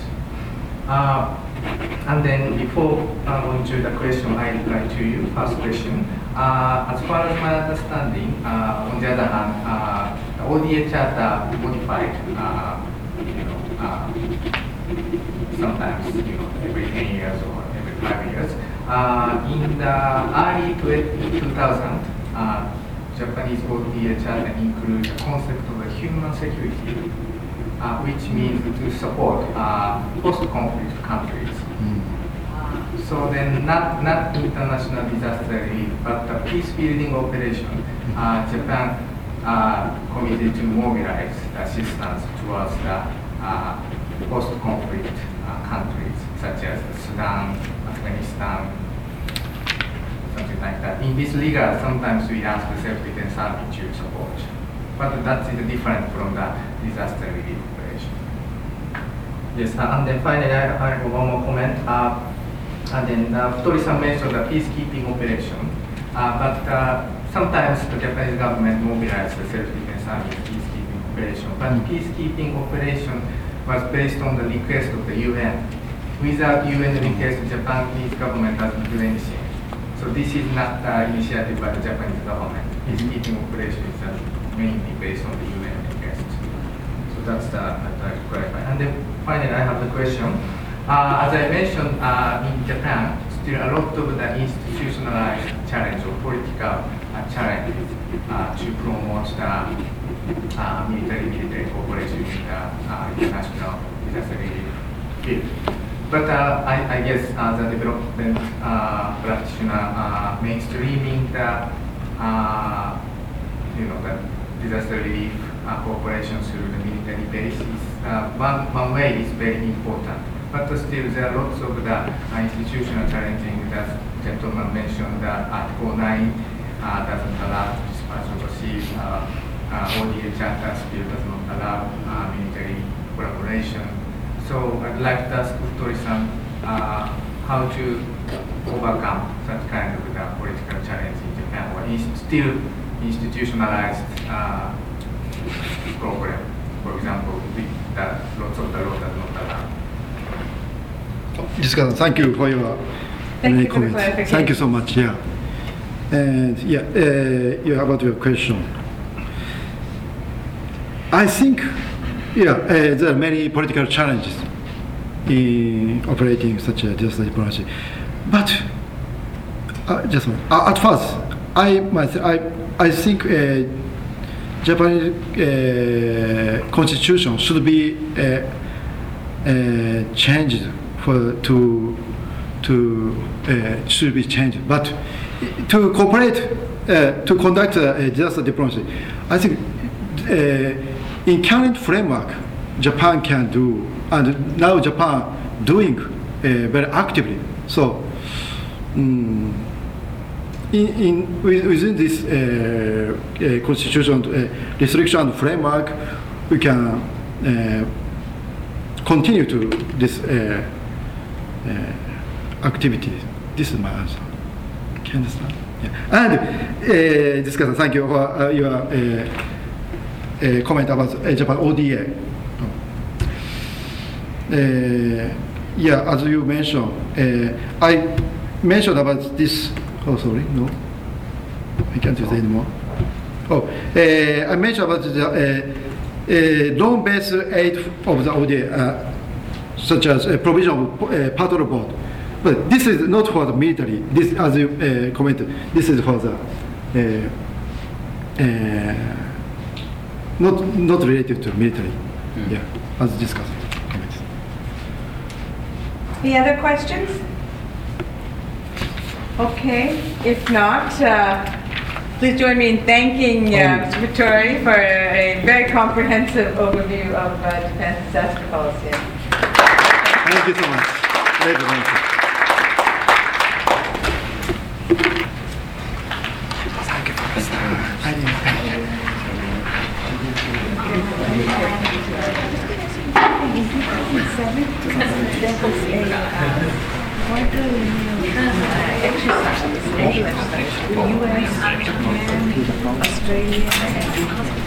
Uh, and then before uh, going to the question, I reply to you. First question. Uh, as far as my understanding, uh, on the other hand, uh, the O D A charter modified, uh, you know, uh, sometimes, you know, every ten years or every five years. Uh, in the early two thousand, uh, Japanese O D A charter includes the concept of a human security, uh, which means to support uh, post-conflict countries. Mm. So then, not not international disaster relief, but the peace building operation. Uh, Japan uh, committed to mobilize the assistance towards the uh, post-conflict uh, countries such as Sudan, Afghanistan, something like that. In this regard, sometimes we ask the self-defense army to support, but that is different from the disaster relief operation. Yes, uh, and then finally, I, I have one more comment. Uh, and then uh, Futori-san mentioned the peacekeeping operation, uh, but uh, sometimes the Japanese government mobilized the self-defense army peacekeeping operation, but Mm. peacekeeping operation was based on the request of the U N. Without U N request, the Japanese government doesn't do anything. So this is not the initiative by the Japanese government. Peacekeeping operation is uh, mainly based on the U N request. So that's the, I'd like to clarify. And then finally, I have the question. Uh, as I mentioned, uh, in Japan, still a lot of the institutionalized challenge or political uh, challenges uh, to promote the uh, military-military cooperation in the uh, international disaster relief field. But uh, I, I guess uh, the development uh, practitioner uh, mainstreaming the uh, you know the disaster relief uh, cooperation through the military base is uh, one one way is very important. But still, there are lots of the uh, institutional challenging that gentleman mentioned. That Article nine uh, doesn't allow dispatch overseas. Uh, uh, O D A charter still does not allow uh, military collaboration. So I'd like to ask Futori-san uh, how to overcome such kind of the political challenge in Japan, or is still institutionalized uh, program. For example, with the lots of the law does not allow. Jessica, thank you for your Thank many you for the comments. clarification. Thank you so much. Yeah, and yeah, uh, yeah, about your question. I think, yeah, uh, there are many political challenges in operating such a disaster diplomacy, but uh, just one. Uh, at first, I myself, I I think uh, Japanese uh, constitution should be uh, uh, changed for to to uh, should be changed, but to cooperate uh, to conduct uh, disaster diplomacy, I think uh, in current framework, Japan can do, and now Japan doing uh, very actively. So. Um, In, in, within this uh, uh, constitution uh, restriction and framework, we can uh, continue to this uh, uh, activities. This is my answer. Can you understand? Yeah. And uh, discuss. Thank you for uh, your uh, uh, comment about uh, Japan O D A. Uh, yeah, as you mentioned, uh, I mentioned about this. Oh, sorry, no, I can't use it anymore. Oh, uh, I mentioned about the uh, uh, loan-based aid of the O D A, uh, such as uh, provision of uh, patrol boat. But this is not for the military. This, as you uh, commented, this is for the uh, uh, not not related to military. Mm. Yeah, as discussed. Comments. Any other questions? Okay, if not, uh, please join me in thanking uh, Mister Vittori for a very comprehensive overview of uh, defense disaster policy. Thank you so much. Thank you. Thank you. Exercise, U S, Japan, Australia,